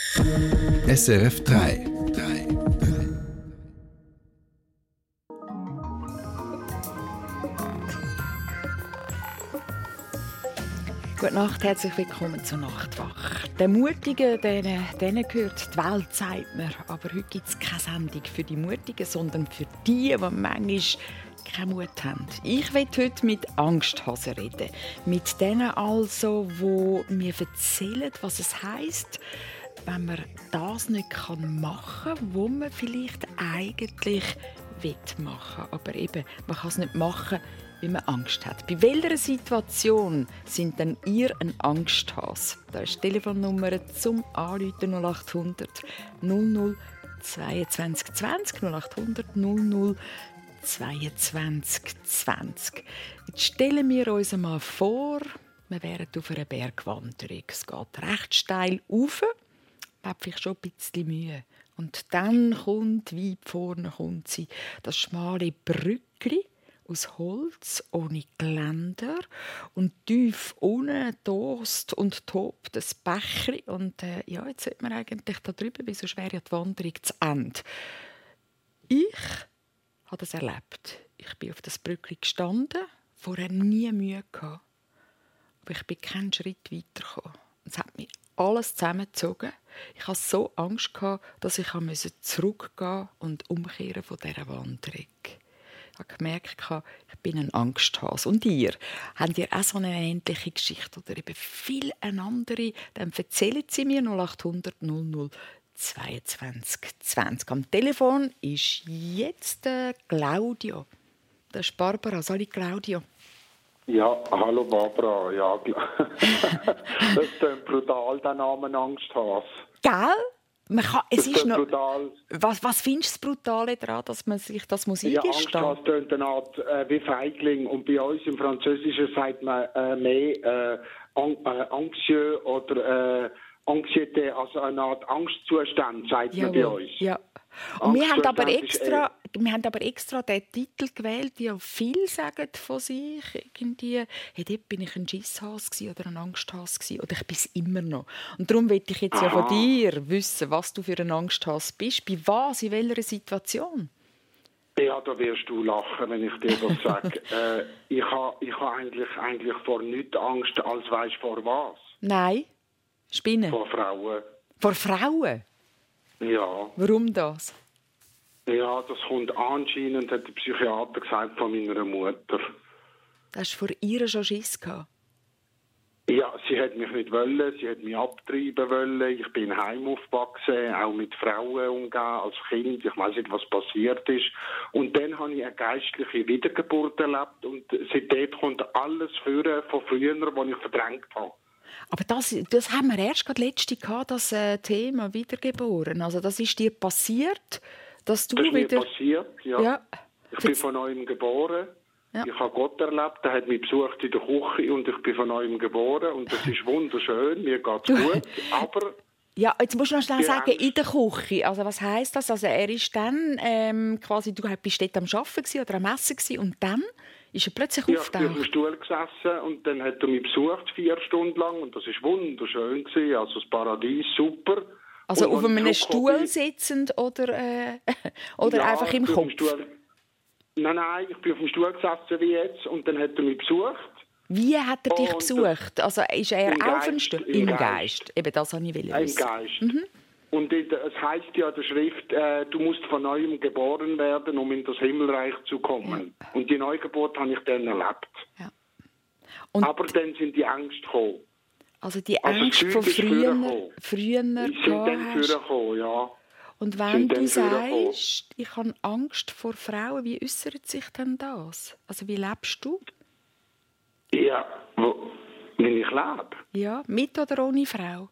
SRF 3. Gute Nacht, herzlich willkommen zur Nachtwache. Den Mutigen, denen gehört die Welt, sagt man. Aber heute gibt es keine Sendung für die Mutigen, sondern für die manchmal keinen Mut haben. Ich will heute mit Angsthasen reden. Mit denen also, die mir erzählen, was es heisst, wenn man das nicht machen kann, was man vielleicht eigentlich machen will. Aber eben, man kann es nicht machen, wie man Angst hat. Bei welcher Situation sind denn ihr ein Angsthase? Da ist die Telefonnummer zum Anrufen 0800 00 22 20 0800 00 22 20. Jetzt stellen wir uns einmal vor, wir wären auf einer Bergwanderung. Es geht recht steil rauf, hat vielleicht schon ein bisschen Mühe. Und dann kommt, weit vorne kommt sie, das schmale Brückli aus Holz, ohne Geländer. Und tief unten tost und tobt das Bächli. Und jetzt sollte man eigentlich da drüber, weil sonst wäre ja die Wanderung zu Ende. Ich habe das erlebt. Ich bin auf das Brückli gestanden, vorher nie Mühe gehabt. Aber ich bin keinen Schritt weitergekommen. Es hat mich alles zusammengezogen. Ich hatte so Angst, dass ich zurückgehen und umkehren von dieser Wanderung. Ich habe gemerkt, ich bin ein Angsthase. Und ihr? Habt ihr auch so eine ähnliche Geschichte oder eben viel eine andere? Dann erzählen Sie mir 0800 00 22 20. Am Telefon ist jetzt Claudio. Das ist Barbara. Salut Claudio. Ja, hallo Barbara. Ja, das ist brutal, der Name Angsthase. Gell? Es ist noch brutal. Was findest du das Brutale daran, dass man sich das muss eingestehen? Ja, Angsthase tönt eine Art wie Feigling. Und bei uns im Französischen sagt man mehr anxieux oder Anxiété, also eine Art Angstzustand, sagt man bei uns. Ja. Und wir haben aber extra den Titel gewählt, die ja viel sagen von sich. Irgendwie, dort bin ich ein Schisshase oder ein Angsthase oder ich bin es immer noch. Und darum möchte ich jetzt ja von dir wissen, was du für ein Angsthase bist. Bei was, in welcher Situation? Ja, da wirst du lachen, wenn ich dir das sage. Ich habe eigentlich vor nichts Angst, als weisst vor was? Nein. Spinnen? Vor Frauen. Vor Frauen? Ja. Warum das? Ja, das kommt anscheinend, hat der Psychiater gesagt, von meiner Mutter. Hast du vor ihr schon Schiss gehabt? Ja, sie hat mich nicht wollen, sie hat mich abtreiben wollen. Ich bin heim aufgewachsen, auch mit Frauen umgehen als Kind. Ich weiß nicht, was passiert ist. Und dann habe ich eine geistliche Wiedergeburt erlebt. Und seitdem kommt alles von früher, was ich verdrängt habe. Aber das haben wir erst gerade letzte gehabt, das Thema Wiedergeboren. Also das ist dir passiert, dass du das ist wieder... mir passiert, ja. Ich bin von neuem geboren. Ja. Ich habe Gott erlebt, er hat mich besucht in der Küche und ich bin von neuem geboren. Und das ist wunderschön, mir geht es gut. Aber... Ja, jetzt musst du noch schnell sagen, in der Küche. Also was heisst das? Also er ist dann quasi, du bist dort am Arbeiten oder am Essen und dann... Ist er plötzlich auftaucht? Ich bin auf dem Stuhl gesessen und dann hat er mich besucht 4 Stunden lang und das war wunderschön gewesen, also das Paradies, super. Also auf einem Stuhl sitzend oder einfach im Kopf? Nein, ich bin auf dem Stuhl gesessen wie jetzt und dann hat er mich besucht. Wie hat er dich besucht? Also ist er auch auf dem Stuhl? Im Geist. Eben das wollte ich wissen. Im Geist. Mhm. Und es heisst ja in der Schrift, du musst von neuem geboren werden, um in das Himmelreich zu kommen. Ja. Und die Neugeburt habe ich dann erlebt. Ja. Aber dann sind die Ängste gekommen. Also die Ängste von früher sind dann vorgekommen, ja. Und wenn du sagst, ich habe Angst vor Frauen, wie äußert sich denn das? Also wie lebst du? Ja, wenn ich lebe? Ja, mit oder ohne Frau?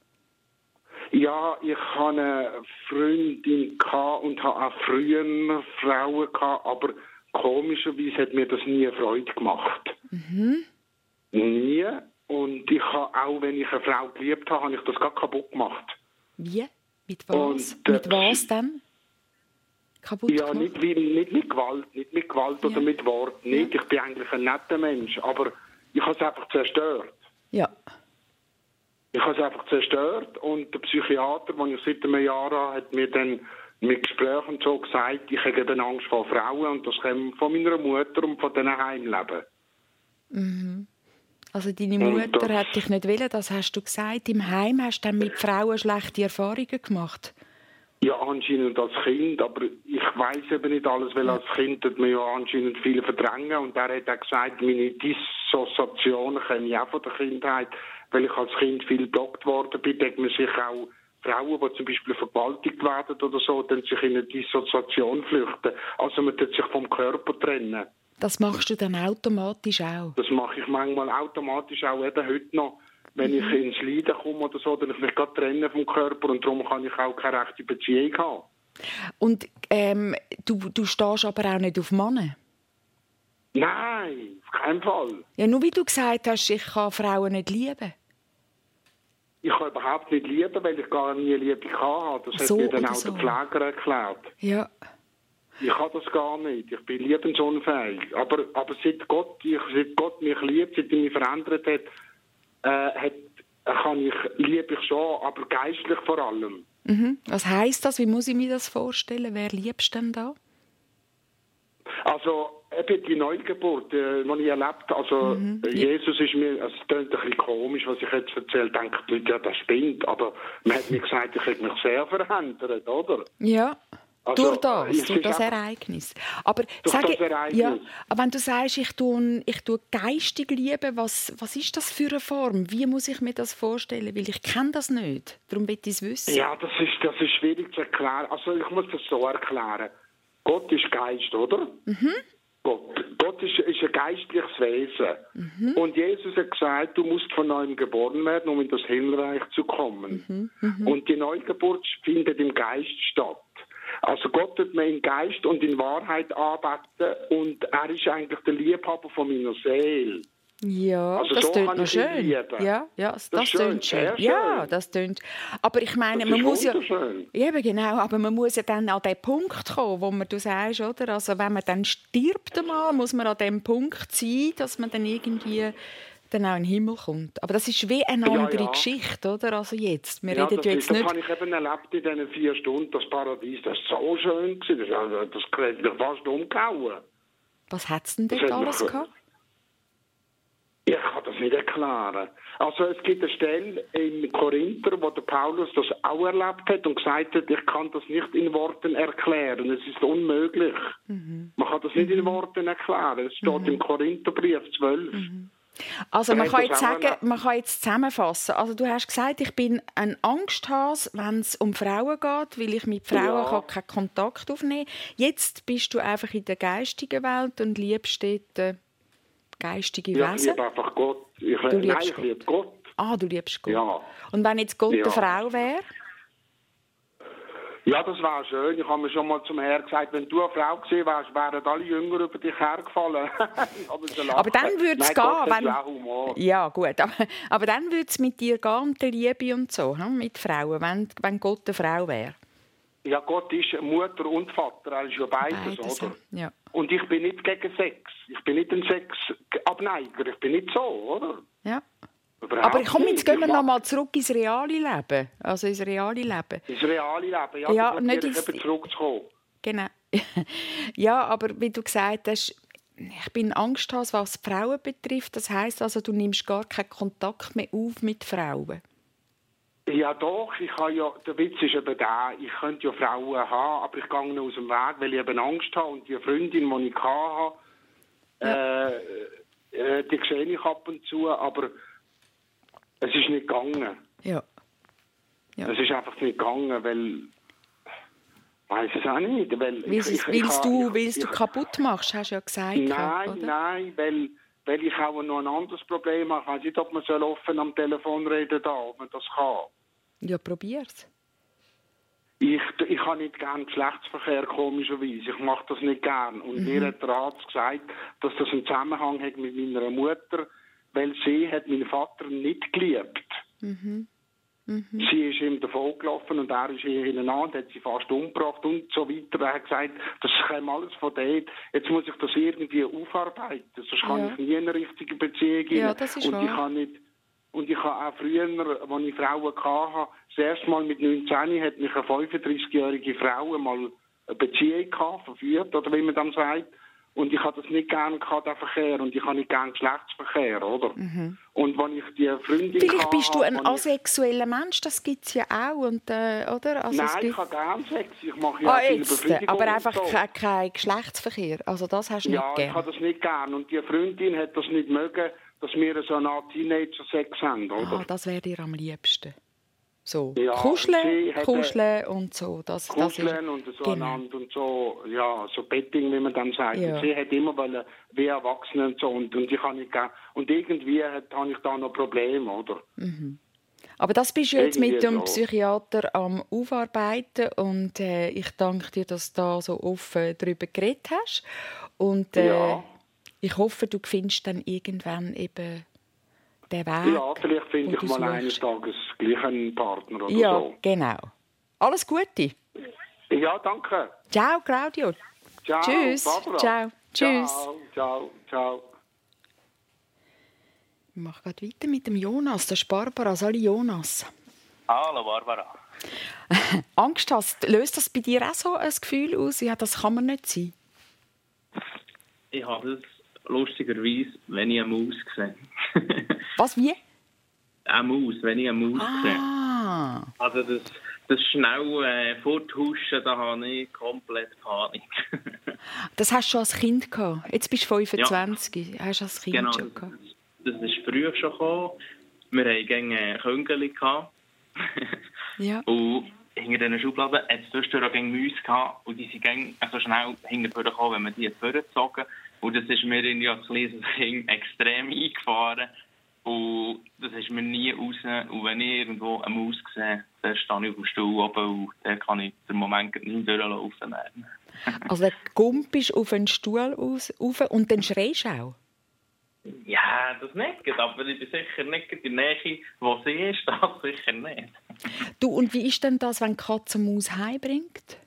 Ja, ich hatte eine Freundin und habe auch früher Frauen gehabt, aber komischerweise hat mir das nie Freude gemacht. Mhm. Nie. Und ich habe auch, wenn ich eine Frau geliebt habe, habe ich das gar kaputt gemacht. Wie? Mit was? Mit was denn? Kaputt gemacht? Nicht mit Gewalt oder mit Wort. Nicht. Ich bin eigentlich ein netter Mensch, aber ich habe es einfach zerstört. Ja. Ich habe es einfach zerstört und der Psychiater, den ich seit einem Jahr habe, hat mir dann mit Gesprächen so gesagt, ich habe eben Angst vor Frauen und das kommt von meiner Mutter und von diesen Heimleben. Mhm. Also deine Mutter hat dich nicht wollen, das hast du gesagt. Im Heim hast du dann mit Frauen schlechte Erfahrungen gemacht? Ja, anscheinend als Kind, aber ich weiss eben nicht alles, weil als Kind hat man ja anscheinend viel verdrängen und er hat auch gesagt, meine Dissoziationen kommen ja auch von der Kindheit, weil ich als Kind viel geblockt worden bin, denkt man sich auch Frauen, die zum Beispiel vergewaltigt werden oder so, dann sich in eine Dissoziation flüchten. Also man tut sich vom Körper trennen. Das machst du dann automatisch auch? Das mache ich manchmal automatisch auch eben heute noch. Wenn ich ins Leiden komme oder so, dann ich mich gerade trennen vom Körper und darum kann ich auch keine rechte Beziehung haben. Und du stehst aber auch nicht auf Männer? Nein, auf keinen Fall. Ja, nur wie du gesagt hast, ich kann Frauen nicht lieben. Ich kann überhaupt nicht lieben, weil ich gar nie Liebe hatte. Das So hat mir dann auch so. der Pfleger erklärt. Ja. Ich kann das gar nicht. Ich bin liebensunfähig. Aber seit Gott mich liebt, seit er mich verändert hat, liebe ich schon, aber geistlich vor allem. Mhm. Was heisst das? Wie muss ich mir das vorstellen? Wer liebst du denn da? Also, eben die Neugeburt, die ich erlebt habe, also Jesus ist mir, es klingt ein bisschen komisch, was ich jetzt erzähle, denken die Leute, ja, das stimmt, aber man hat mir gesagt, ich hätte mich sehr verändert, oder? Ja. Also, durch das Ereignis. Aber ja, aber wenn du sagst, ich tue geistig lieben, was ist das für eine Form? Wie muss ich mir das vorstellen? Weil ich kenne das nicht. Darum will ich es wissen. Ja, das ist schwierig zu erklären. Also ich muss das so erklären. Gott ist Geist, oder? Mhm. Gott ist ein geistliches Wesen. Mhm. Und Jesus hat gesagt, du musst von neuem geboren werden, um in das Himmelreich zu kommen. Mhm. Und die Neugeburt findet im Geist statt. Also Gott wird mir in Geist und in Wahrheit arbeiten und er ist eigentlich der Liebhaber von meiner Seele. Ja, also das so tönt noch schön. Ja, das tönt schön. Ja, das tönt. Aber ich meine, man muss ja, genau, aber man muss ja dann an den Punkt kommen, wo du sagst, oder? Also wenn man dann stirbt einmal, muss man an dem Punkt sein, dass man dann irgendwie dann auch in den Himmel kommt. Aber das ist wie eine andere Geschichte, oder? Also jetzt. Wir reden jetzt nicht... Das habe ich eben erlebt in diesen 4 Stunden, das Paradies, das war so schön. Das hat mich fast umgehauen. Was hat es denn dort alles gehabt? Ich kann das nicht erklären. Also es gibt eine Stelle in Korinther, wo der Paulus das auch erlebt hat und gesagt hat, ich kann das nicht in Worten erklären. Es ist unmöglich. Mhm. Man kann das nicht in Worten erklären. Es steht im Korintherbrief 12. Mhm. Also man kann jetzt zusammenfassen. Also du hast gesagt, ich bin ein Angsthase, wenn es um Frauen geht, weil ich mit Frauen keinen Kontakt aufnehmen kann. Jetzt bist du einfach in der geistigen Welt und liebst dort geistige Wesen. Ich liebe einfach Gott. Ich liebe Gott. Ah, du liebst Gott. Ja. Und wenn jetzt Gott eine Frau wäre? Ja, das wäre schön. Ich habe mir schon mal zum Herrn gesagt, wenn du eine Frau gewesen wärst, wären alle Jünger über dich hergefallen. Aber dann würde es gehen. Ja, gut. Aber dann würde es mit dir gehen, mit der Liebe und so, mit Frauen, wenn Gott eine Frau wäre. Ja, Gott ist Mutter und Vater, er ist ja beides, oder? Ja. Und ich bin nicht gegen Sex. Ich bin nicht ein Sexabneiger. Ich bin nicht so, oder? Ja. Aber komm, jetzt gehen wir noch mal zurück ins reale Leben. Also ins reale Leben. Ins reale Leben, ja, nicht eben zurückzukommen. Genau. Ja, aber wie du gesagt hast, ich bin Angsthase, was Frauen betrifft. Das heisst also, du nimmst gar keinen Kontakt mehr auf mit Frauen. Ja doch, der Witz ist eben der, ich könnte ja Frauen haben, aber ich gehe aus dem Weg, weil ich eben Angst habe. Und die Freundin, die ich hatte, die sehe ich ab und zu, aber es ist nicht gegangen. Ja. Es ist einfach nicht gegangen, weil... Ich weiss es auch nicht. Weil du kaputt machst, hast du ja gesagt. Nein, weil ich auch noch ein anderes Problem habe. Ich weiß nicht, ob man offen am Telefon reden darf, ob man das kann. Ja, probier's. Ich habe nicht gerne Geschlechtsverkehr, komischerweise. Ich mache das nicht gern. Und mir hat der Arzt gesagt, dass das einen Zusammenhang hat mit meiner Mutter, weil sie hat meinen Vater nicht geliebt. Mhm. Mhm. Sie ist ihm davongelaufen und er ist ihr hintereinander, hat sie fast umgebracht und so weiter. Er hat gesagt, das kommt alles von dort. Jetzt muss ich das irgendwie aufarbeiten, sonst kann ich nie eine richtige Beziehung ja, das ist und wahr. Und ich habe auch früher, als ich Frauen hatte, das erste Mal mit 19 hat mich eine 35-jährige Frau mal eine Beziehung gehabt, verführt, oder wie man dann sagt. Und ich habe das nicht gerne gehabt, den Verkehr. Und ich habe nicht gerne Geschlechtsverkehr, oder? Und wenn ich die Freundin Vielleicht bist du ein hatte, asexueller Mensch, das gibt es ja auch. Und, oder? Also nein, ich habe gerne Sex. Ich mache ja viel Befriedigung. aber einfach so. kein Geschlechtsverkehr. Also das hast du nicht Ja, gern. ich habe das nicht gerne. Und die Freundin hat das nicht mögen, dass wir so eine Art Teenager-Sex haben, oder? Das wäre dir am liebsten. So, Ja, kuscheln und so. Kuscheln und so einander und so, ja, so Betting, wie man dann sagt. Ja. Und sie hat immer wollen, wie Erwachsene und so. Und ich habe nicht gern. Und irgendwie habe ich da noch Probleme, oder? Aber das bist du jetzt mit dem so. Psychiater am Aufarbeiten und ich danke dir, dass du da so offen darüber geredet hast. Und Ja. ich hoffe, du findest dann irgendwann eben den Weg. Ja, vielleicht finde ich du mal suchst. eines Tages gleich einen Partner oder Ja, so. genau. Alles Gute. Ja, danke. Ciao, Claudio. Ciao, Tschüss. Barbara. Ciao. Tschüss. Ciao. Ich mache gerade weiter mit dem Jonas. Das ist Barbara. Sali Jonas. Hallo Barbara. Angst hast, löst das bei dir auch so ein Gefühl aus? Ja, das kann man nicht sein. Ich habe das lustigerweise, wenn ich eine Maus sehe. Was, wie? Eine Maus, wenn ich eine Maus sehe. Also das schnell forthuschen, da habe ich komplett Panik. Das hast du schon als Kind gehabt. Jetzt bist du 25. Ja. Hast du als Kind genau, schon gehabt? Das ist früher schon gekommen. Wir hatten Küngeli gehabt. Ja. Und hinter diesen Schubladen hat es zwischendurch auch Mäuse gehabt. Und die sind so schnell hinterher gekommen, wenn man die vorgezogen hat. Und das ist mir irgendwie als kleines Kind extrem eingefahren. Und das ist mir nie raus. Und wenn ich irgendwo eine Maus sehe, dann stehe ich auf dem Stuhl oben und dann kann ich den Moment nicht durchlaufen. Also dann gumpst auf einen Stuhl rauf und dann schreist du auch? Ja, das nicht. Aber ich bin sicher nicht in der Nähe, wo sie ist. Das sicher nicht. Du, und wie ist denn das, wenn die Katze eine Maus heimbringt?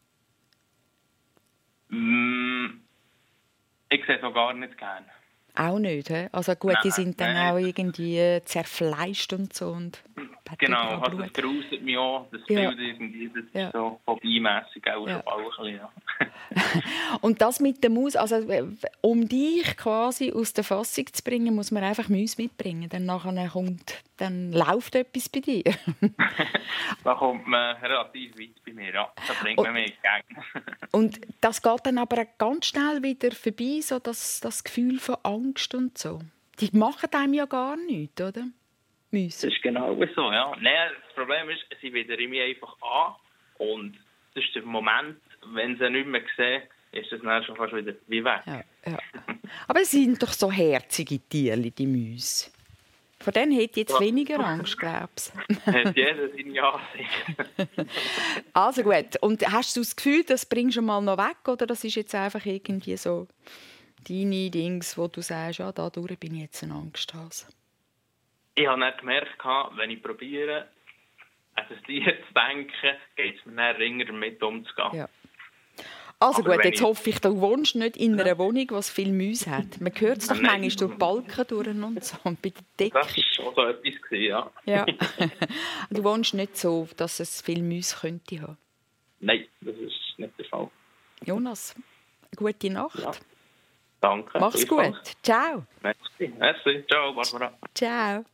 Ich sehe es auch gar nicht gerne. Auch nicht, he? Also gut, die sind dann nein. auch irgendwie zerfleischt und so. Und genau, also das gruselt mich auch. Das Bild irgendwie, das ist so hobbymässig auch schon ein bisschen, ja. Und das mit der Maus, also um dich quasi aus der Fassung zu bringen, muss man einfach Mäuse mitbringen. Dann läuft etwas bei dir. Da kommt man relativ weit bei mir, ja. Da bringt man mich entgegen. Und das geht dann aber ganz schnell wieder vorbei, so das Gefühl von Angst und so. Die machen einem ja gar nichts, oder? Mäuse. Das ist genau so, ja. Nein, das Problem ist, sie widern mich einfach an. Und das ist der Moment, wenn sie nicht mehr sehen, ist das dann schon fast wieder wie weg. Ja. Aber es sind doch so herzige Tiere, die Mäuse. Von denen hätte ich jetzt weniger Angst, glaubst du? Hat jeder sein Ja. Also gut. Und hast du das Gefühl, das bringst du mal noch weg? Oder das ist jetzt einfach irgendwie so deine Dings, wo du sagst, ja, dadurch bin ich jetzt ein Angsthase? Ich habe nicht gemerkt, wenn ich probiere, an das Tier zu denken, geht es mir dann ringer damit umzugehen. Ja. Also aber gut, jetzt hoffe ich, du wohnst nicht in einer Wohnung, die viele Mäuse hat. Man hört es doch manchmal durch die Balken durch und so und bei der Decke. Das war schon so etwas, ja. Ja. Du wohnst nicht so, dass es viele Mäuse könnte haben? Nein, das ist nicht der Fall. Jonas, gute Nacht. Ja. Danke. Mach's gut. Ciao. Merci. Ciao, Barbara. Ciao.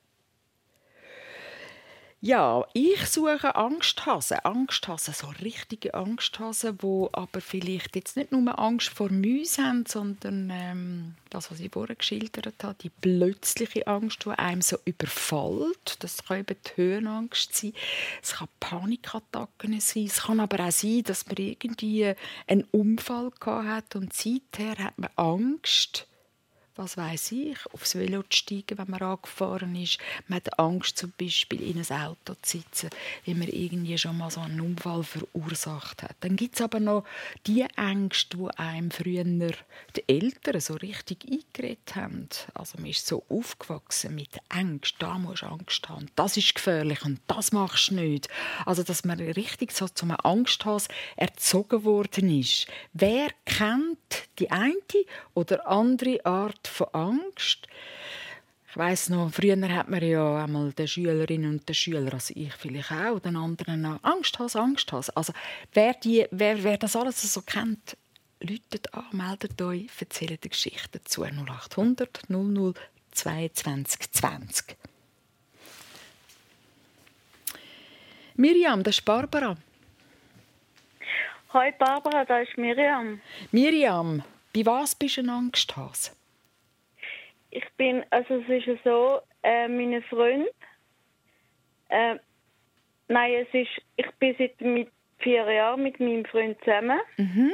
Ja, ich suche Angsthasen. Angsthasen, so richtige Angsthasen, die aber vielleicht jetzt nicht nur Angst vor Mäusen haben, sondern das, was ich vorher geschildert habe, die plötzliche Angst, die einem so überfällt. Das kann eben die Höhenangst sein. Es kann Panikattacken sein. Es kann aber auch sein, dass man irgendwie einen Unfall gehabt hat und seither hat man Angst, was weiss ich, aufs Velo zu steigen, wenn man angefahren ist. Man hat Angst, zum Beispiel in ein Auto zu sitzen, wenn man irgendwie schon mal so einen Unfall verursacht hat. Dann gibt es aber noch die Ängste, die einem früher die Eltern so richtig eingeredet haben. Also man ist so aufgewachsen mit Angst. Da musst du Angst haben. Das ist gefährlich und das machst du nicht. Also dass man richtig so zu einem Angsthase erzogen worden ist. Wer kennt die eine oder andere Art von Angst? Ich weiss noch, früher hat man ja einmal den Schülerinnen und den Schülern, also ich vielleicht auch, den anderen noch, Angst haben. Also wer das alles so kennt, läutet an, meldet euch, erzählt eine Geschichte dazu. 0800 00 22 20. Miriam, das ist Barbara. Hoi Barbara, da ist Miriam. Miriam, bei was bist du ein Angsthase? Es ist ja so, meine Freund, ich bin seit 4 Jahren mit meinem Freund zusammen. Mhm.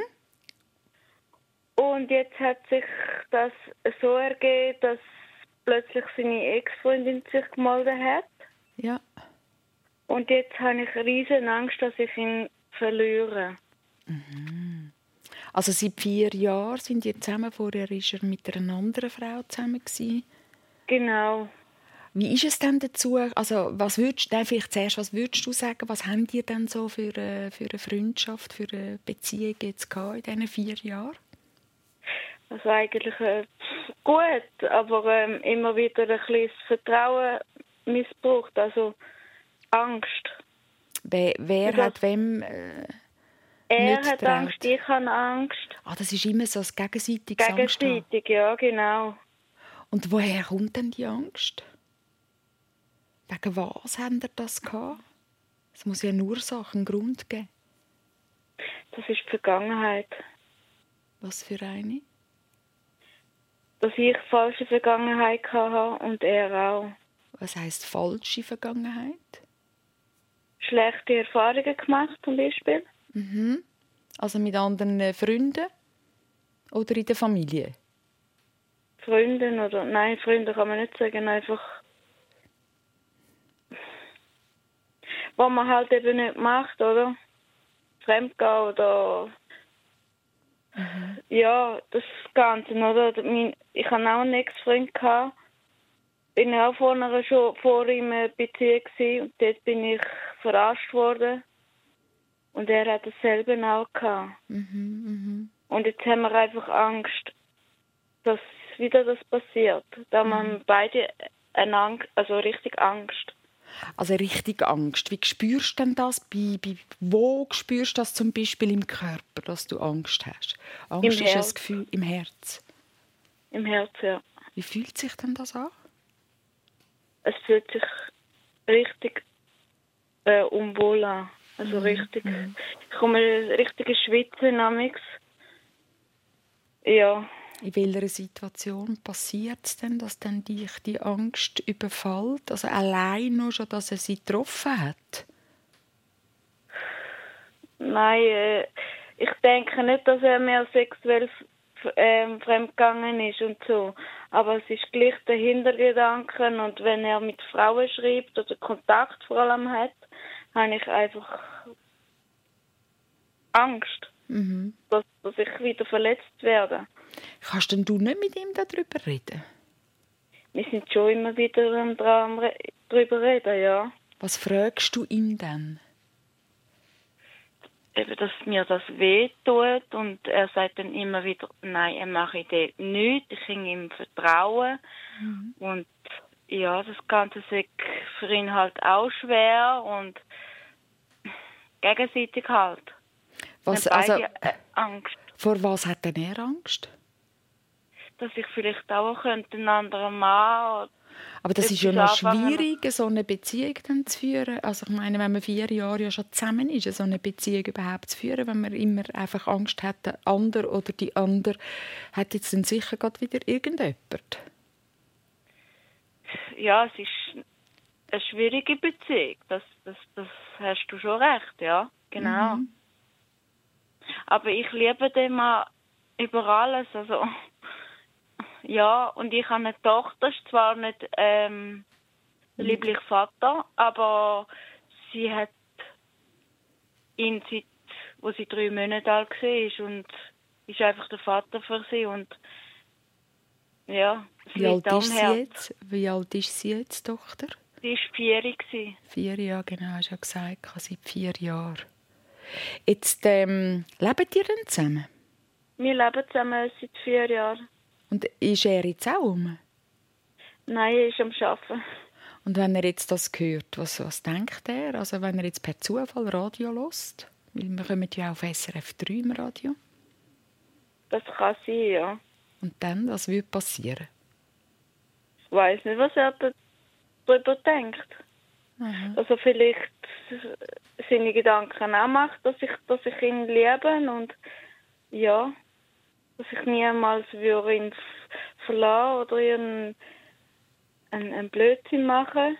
Und jetzt hat sich das so ergeben, dass plötzlich seine Ex-Freundin sich gemeldet hat. Ja. Und jetzt habe ich riesen Angst, dass ich ihn verliere. Mhm. Also seit 4 Jahren sind ihr zusammen. Vorher war er mit einer anderen Frau zusammen. Genau. Wie ist es denn dazu? Also was würdest du sagen? Was habt ihr denn so für eine Freundschaft, für eine Beziehung jetzt in diesen 4 Jahren? Also eigentlich gut, aber immer wieder ein bisschen das Vertrauen missbraucht, also Angst. Wer hat wem er nicht hat traut? Angst, ich habe Angst. Das ist immer so ein gegenseitiges Angst. Gegenseitig, ja, genau. Und woher kommt denn die Angst? Wegen was habt ihr das gehabt? Es muss ja eine Ursache, einen Grund geben. Das ist die Vergangenheit. Was für eine? Dass ich falsche Vergangenheit hatte und er auch. Was heisst falsche Vergangenheit? Schlechte Erfahrungen gemacht, zum Beispiel. Mhm. Also mit anderen Freunden oder in der Familie? Freunde kann man nicht sagen, einfach was man halt eben nicht macht, oder? Fremdgehen oder ja, das Ganze, oder? Ich hatte auch einen Ex-Freund, bin auch vor ihm in Beziehung gewesen, und dort bin ich verarscht worden. Und er hat dasselbe auch gehabt. Und jetzt haben wir einfach Angst, dass wieder das passiert. Da haben wir beide richtig Angst. Also richtig Angst. Wie spürst du denn das? Wo spürst du das zum Beispiel im Körper, dass du Angst hast? Angst ist ein Gefühl im Herz. Im Herz, ja. Wie fühlt sich denn das an? Es fühlt sich richtig unwohl an. Also richtig. Ich komme richtige Schwitzen namix. Ja. In welcher Situation passiert es denn, dass dann dich die Angst überfällt? Also allein nur schon, dass er sie getroffen hat? Nein, ich denke nicht, dass er mehr sexuell fremdgegangen ist und so. Aber es ist gleich der Hintergedanken, und wenn er mit Frauen schreibt oder Kontakt vor allem hat, habe ich einfach Angst, dass ich wieder verletzt werde. Kannst denn du nicht mit ihm darüber reden? Wir sind schon immer wieder dran darüber reden, ja. Was fragst du ihn dann? Eben, dass mir das wehtut, und er sagt dann immer wieder, nein, er mache das nicht, ich kann ihm vertrauen. Und ja, das Ganze ist für ihn halt auch schwer und gegenseitig halt. Was, also, Angst. Vor was hat denn er Angst? Dass ich vielleicht auch einen anderen Mann. Aber das ist ja noch schwierig, so eine Beziehung dann zu führen. Also ich meine, wenn man 4 Jahre ja schon zusammen ist, so eine Beziehung überhaupt zu führen, wenn man immer einfach Angst hat, der andere oder die andere hat jetzt dann sicher gerade wieder irgendjemand. Ja, es ist eine schwierige Beziehung. Das hast du schon recht, ja, genau. Aber ich liebe den Mann über alles, also ja, und ich habe eine Tochter, ist zwar nicht lieblich Vater, aber sie hat ihn seit, wo sie 3 Monate alt war, und ist einfach der Vater für sie, und ja, es liegt am Herz. Wie alt ist sie jetzt, Tochter? Sie war 4 gewesen. 4 Jahre, genau, hast du ja gesagt, seit 4 Jahren. Jetzt lebt ihr denn zusammen? Wir leben zusammen seit 4 Jahren. Und ist er jetzt auch um? Nein, er ist am Arbeiten. Und wenn er jetzt das hört, was denkt er? Also wenn er jetzt per Zufall Radio hört? Weil wir kommen ja auf SRF 3 im Radio. Das kann sein, ja. Und dann, was würde passieren? Ich weiss nicht, was er darüber denkt. Aha. Also vielleicht seine Gedanken auch macht, dass ich ihn liebe und ja, dass ich niemals würde ihn verlassen oder einen Blödsinn machen.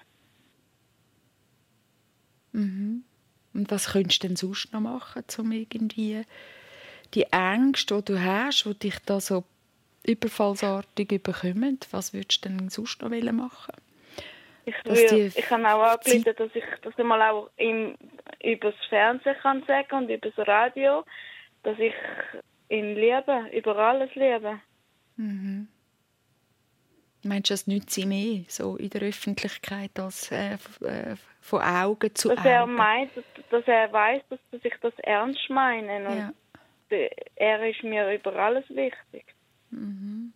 Mhm. Und was könntest du denn sonst noch machen, um irgendwie die Ängste, die du hast, die dich da so überfallsartig überkommen, was würdest du denn sonst noch machen? Ich habe auch angeleitet, dass ich das mal auch ihm über das Fernsehen kann sagen und über das Radio, dass ich ihn liebe, über alles liebe. Mhm. Meinst du, das nützt ihm mehr, so in der Öffentlichkeit, als von Augen zu dass Augen? Er meint, dass er weiss, dass ich das ernst meine. Und Ja. er ist mir über alles wichtig. Mhm.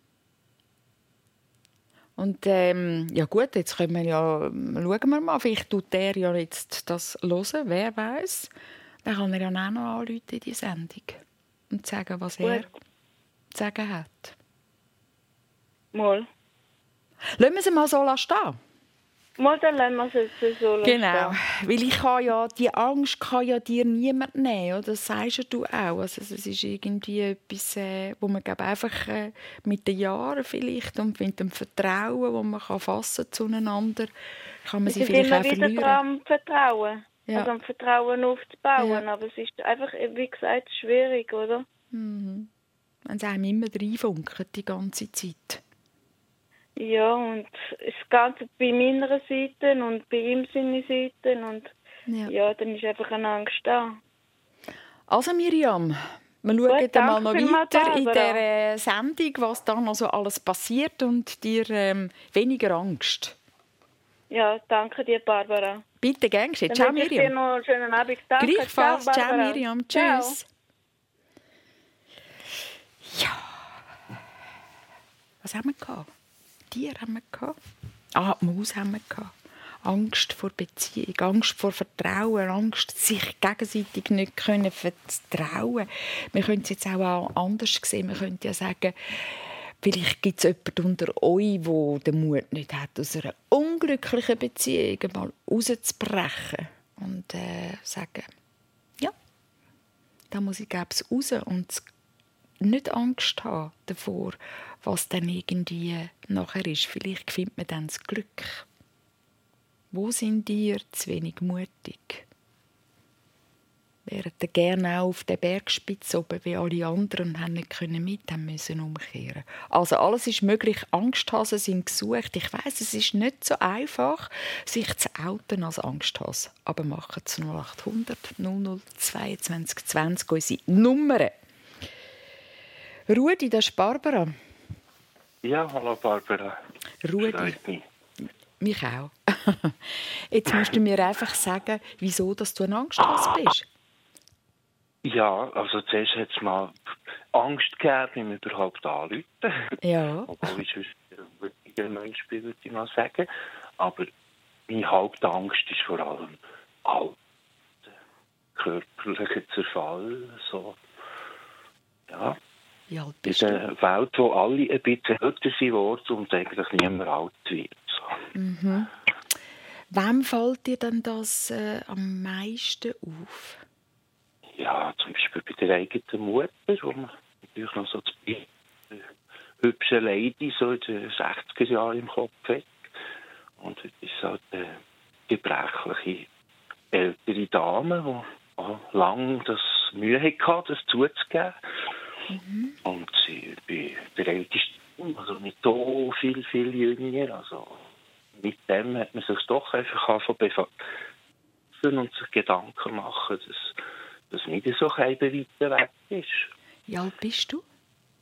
Und ja gut, jetzt können wir schauen wir mal, vielleicht tut er ja jetzt das hören, wer weiß. Dann kann er ja auch noch anrufen in die Sendung und sagen, was er zu sagen hat. Mal. Lassen wir sie mal so stehen. Mal, dann lassen wir es jetzt so lassen. Genau, weil die Angst kann ja dir niemand nehmen, oder? Das sagst ja du auch. Also es ist irgendwie etwas, wo man einfach mit den Jahren vielleicht und mit dem Vertrauen, das man fassen kann zueinander, kann man sie vielleicht auch verlieren. Wieder daran vertrauen. Ja. Also am Vertrauen aufzubauen. Ja. Aber es ist einfach, wie gesagt, schwierig, oder? Mhm. Wenn es einem immer reinfunkt, die ganze Zeit. Ja, und das Ganze bei meiner Seite und bei ihm seine Seite. Und ja, dann ist einfach eine Angst da. Also Miriam, wir schauen dann mal noch weiter in dieser Sendung, was da noch so alles passiert und dir weniger Angst. Ja, danke dir, Barbara. Bitte, gern geschehen. Ciao, Miriam. Ich dir noch einen schönen Abend. Danke. Gleichfalls. Ciao, Miriam. Tschüss. Ciao. Ja. Was haben wir gehabt? Tiere haben wir gehabt. Die Maus haben wir gehabt. Angst vor Beziehung, Angst vor Vertrauen, Angst, sich gegenseitig nicht vertrauen. Wir können es jetzt auch anders sehen. Wir können ja sagen, vielleicht gibt es jemanden unter euch, der den Mut nicht hat, aus einer unglücklichen Beziehung mal rauszubrechen und sagen, ja, da muss ich raus und nicht Angst haben davor, was dann irgendwie nachher ist. Vielleicht findet man dann das Glück. Wo sind ihr zu wenig mutig? Wären gerne auch auf der Bergspitze oben wie alle anderen und haben nicht mit, haben müssen umkehren. Also alles ist möglich. Angsthasen sind gesucht. Ich weiss, es ist nicht so einfach, sich zu outen als Angsthase. Aber machen es 0800 00 22 20 unsere Nummern. Rudi, das ist Barbara. Ja, hallo Barbara. Rudi. Mich auch. Jetzt musst du mir einfach sagen, wieso dass du ein Angsthase bist. Ja, also zuerst hat es mal Angst gegeben, beim überhaupt anrufen. Ja. Obwohl ich sonst ein guter Mensch bin, würde ich mal sagen. Aber meine Hauptangst ist vor allem Alter, körperlicher Zerfall. So. Ja. Wie alt In bist einer Welt, wo alle ein bisschen älter sind und eigentlich niemand alt wird. So. Mhm. Wem fällt dir denn das am meisten auf? Ja, zum Beispiel bei der eigenen Mutter, wo man natürlich noch so die hübsche Lady so in den 60er Jahren im Kopf hat. Und heute ist halt eine gebrechliche ältere Dame, die auch lange das Mühe hatte, das zuzugeben. Mhm. Und sie bei der ältesten, also nicht so viel jünger, also mit dem hat man sich doch einfach befassen und sich Gedanken machen, dass das nicht so weit weg ist. Wie alt bist du?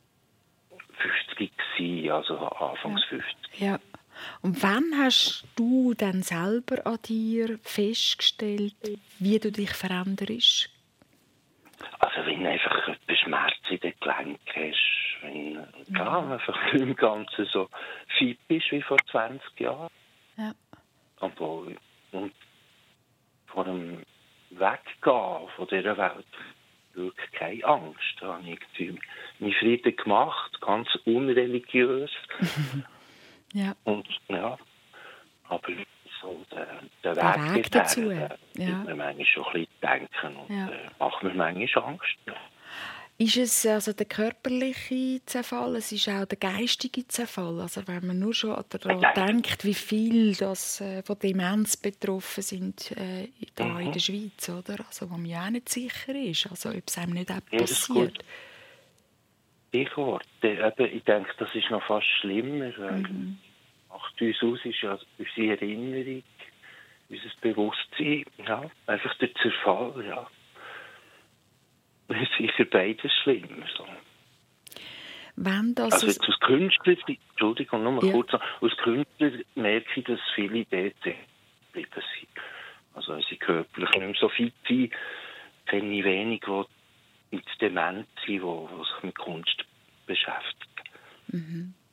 50 gewesen, also Anfangs 50. Ja. Und wann hast du dann selber an dir festgestellt, wie du dich veränderst? Also wenn einfach etwas Schmerz in den Gelenken hast, wenn einfach im Ganzen so fit bist wie vor 20 Jahren. Ja. Aber und vor dem Weggehen von dieser Welt wirklich keine Angst. Da habe ich irgendwie meinen Frieden gemacht, ganz unreligiös. Ja. Und ja, aber so der Weg dazu. Gibt mir manchmal schon ein bisschen denken und macht mir manchmal Angst. Ja. Ist es also der körperliche Zerfall, es ist auch der geistige Zerfall? Also wenn man nur schon daran denkt, wie viel das von Demenz betroffen sind da in der Schweiz, oder? Also wo man ja auch nicht sicher ist, also ob es einem nicht auch passiert. Stichwort. Ich denke, das ist noch fast schlimmer. Macht uns aus, ist ja unsere Erinnerung, unser Bewusstsein, ja, einfach der Zerfall, ja. Das ist sicher beides schlimm. So. Wenn das also jetzt als Künstler, Entschuldigung, nur mal kurz, als Künstler merke ich, dass viele dort geblieben sind. Also wenn sie körperlich nicht mehr so fit sind, kenne ich wenig, die mit Demenz sind, die sich mit Kunst beschäftigen.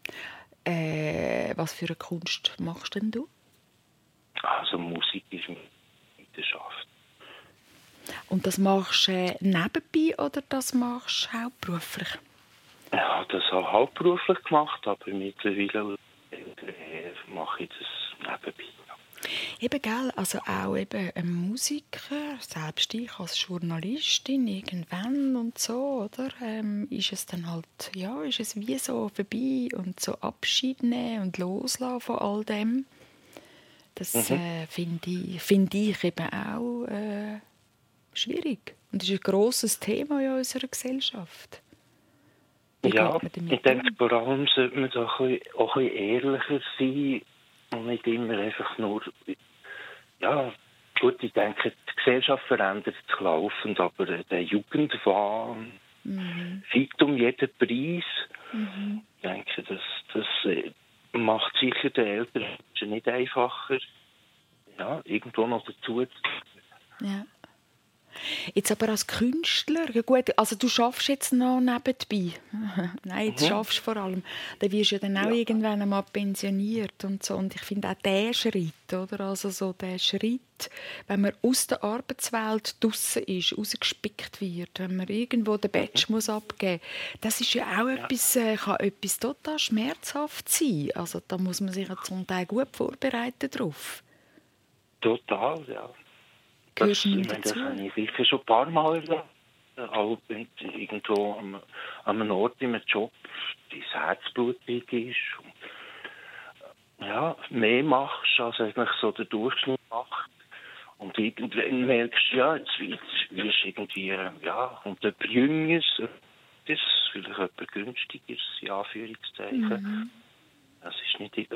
Was für eine Kunst machst denn du? Also Musik ist meine Leidenschaft. Und das machst du nebenbei oder das machst du hauptberuflich? Ja, das habe ich hauptberuflich gemacht, aber mittlerweile mache ich das nebenbei. Eben, gell, also auch eben ein Musiker, selbst ich als Journalistin irgendwann und so, oder? Ist es dann halt, ja, ist es wie so vorbei und so Abschied nehmen und loslassen von all dem. Das finde ich eben auch schwierig. Und das ist ein grosses Thema in unserer Gesellschaft. Ja, ich denke, vor allem sollte man da auch ein bisschen ehrlicher sein und nicht immer einfach nur... Ja, gut, ich denke, die Gesellschaft verändert sich laufend, aber der Jugendwahn fliegt um jeden Preis. Ich denke, das macht sicher den älteren Menschen nicht einfacher, ja, irgendwo noch dazu zu kommen. Ja. Jetzt aber als Künstler, ja gut, also du schaffst jetzt noch nebenbei. Nein, jetzt schaffst du vor allem. Dann wirst du ja dann auch irgendwann einmal pensioniert und so. Und ich finde auch der Schritt, oder? Also so der Schritt, wenn man aus der Arbeitswelt draussen ist, rausgespickt wird, wenn man irgendwo den Badge muss abgeben muss, das ist ja auch etwas, kann etwas total schmerzhaft sein. Also da muss man sich ja zum Teil gut vorbereiten drauf. Total, ja. Das habe ich sicher schon ein paar Mal erlebt. Auch wenn du irgendwo an einem Ort in einem Job dein Herzblutig ist. Und, ja, mehr machst, als eigentlich so der Durchschnitt macht. Und irgendwann merkst du, ja, jetzt wirst du irgendwie, ja, und jemand Jüngeres, das vielleicht etwas Günstigeres, in Anführungszeichen. Das ist nicht...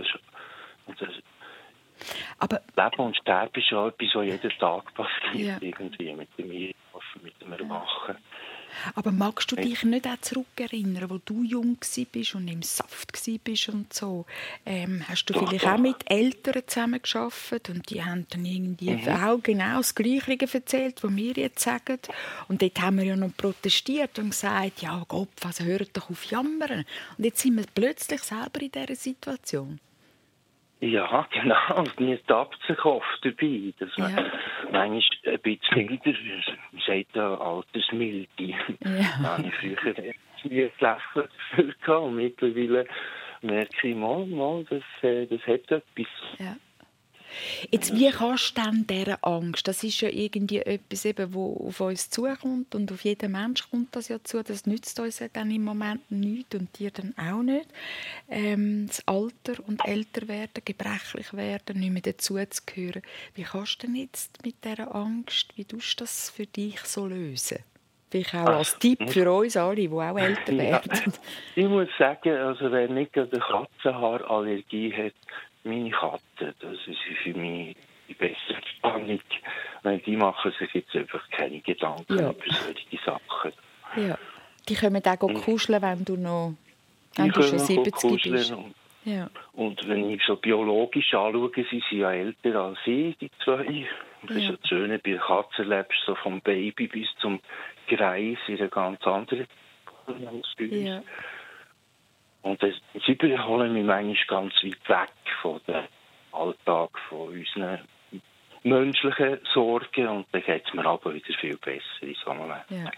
Aber Leben und Sterben ist ja etwas, was jeden Tag passiert, irgendwie mit dem Einschlafen, mit dem Erwachen. Aber magst du dich nicht auch zurückerinnern, wo du jung warst und im Saft warst und so? Hast du vielleicht auch mit Eltern zusammengearbeitet und die haben dann irgendwie auch genau das Gleiche erzählt, was wir jetzt sagen? Und dort haben wir ja noch protestiert und gesagt, ja Gott, also hört doch auf jammern. Und jetzt sind wir plötzlich selber in dieser Situation. Ja, genau. Und mir tappt sich oft dabei, dass man manchmal ein bisschen milder, wie sagt da, altersmilde. Da habe ich früher nie ein Lächeln dafür gehabt. Und mittlerweile merke ich, mal, das hat etwas. Ja. Jetzt, wie kannst du denn dieser Angst, das ist ja irgendwie etwas, eben, wo auf uns zukommt und auf jeden Mensch kommt das ja zu, das nützt uns ja dann im Moment nichts und dir dann auch nicht. Das Alter und älter werden, gebrechlich werden, nicht mehr dazuzugehören. Wie kannst du denn jetzt mit dieser Angst, wie tust du das für dich so lösen? Vielleicht auch als Tipp für uns alle, die auch älter werden. Ich muss sagen, also wer nicht eine Katzenhaarallergie hat, meine Katzen, das ist für mich die beste Spannung. Weil die machen sich jetzt einfach keine Gedanken über solche Sachen. Ja, die können auch kuscheln, wenn du schon 70 bist. Ja. Und wenn ich so biologisch anschaue, sie sind ja älter als ich, die zwei. Das ist ja das Schöne, bei der Katze lebst du so vom Baby bis zum Greis in einer ganz anderen als bei uns. Ja. Und sie überholen mich manchmal ganz weit weg von dem Alltag, von unseren menschlichen Sorgen. Und dann geht es mir aber wieder viel besser in so einem Moment. Ja.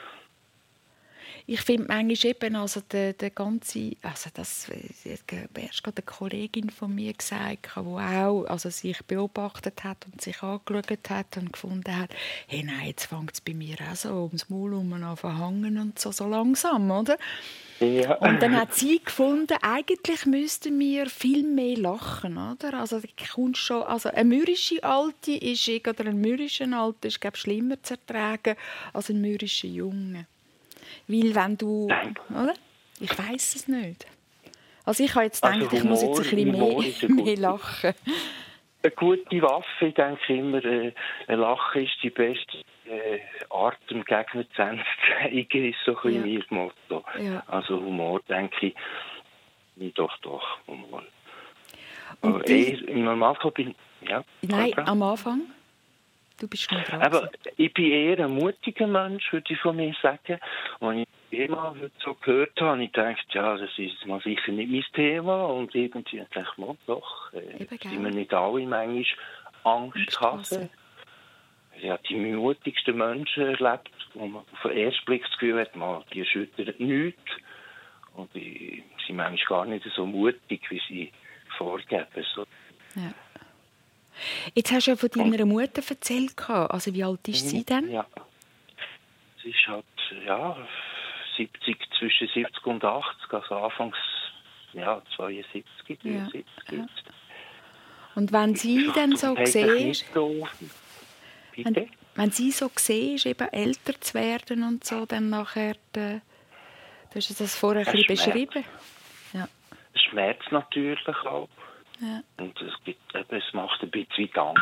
Ich finde manchmal eben, also der ganze, also das erst gerade eine Kollegin von mir gesagt, die auch also sich beobachtet hat und sich angeschaut hat und gefunden hat, hey, nein, jetzt fängt es bei mir auch so ums Maul an verhangen und so langsam, oder? Ja. Und dann hat sie gefunden, eigentlich müssten wir viel mehr lachen, oder? Also schon, also eine mürrische Alte ist, oder ein mürrischer Alter ist, glaube ich, schlimmer zu ertragen als ein mürrischer Junge. Weil wenn du, oder? Ich weiss es nicht. Also ich habe jetzt gedacht, Also ich muss jetzt ein bisschen mehr lachen. Eine gute Waffe, ich denke immer, ein Lachen ist die beste Art, dem Gegner zu zeigen, ist so ein bisschen mein Motto. Ja. Also Humor, denke ich, doch, Humor. Aber im Normalfall bin ich... Ja, nein, am Anfang? Du bist schon dran. Aber ich bin eher ein mutiger Mensch, würde ich von mir sagen. Und ich immer so gehört habe, ich dachte, ja, das ist mal sicher nicht mein Thema. Und irgendwie dachte ich, mal, doch, sind wir nicht alle manchmal Angsthasen. Ich habe die mutigsten Menschen erlebt, wo man auf den ersten Blick das Gefühl hat, mal, die erschüttern nichts. Und die sind manchmal gar nicht so mutig, wie sie vorgeben. So. Ja. Jetzt hast du ja von deiner Mutter erzählt. Also wie alt ist sie denn? Ja. Sie ist halt, zwischen 70 und 80, also anfangs 72, 73. Ja. Und wenn sie dann so siehst, wenn sie so siehst, eben älter zu werden und so, dann nachher, du hast das vorher ein bisschen beschrieben. Ja. Es schmerzt natürlich auch. Ja. Und es macht ein bisschen Angst.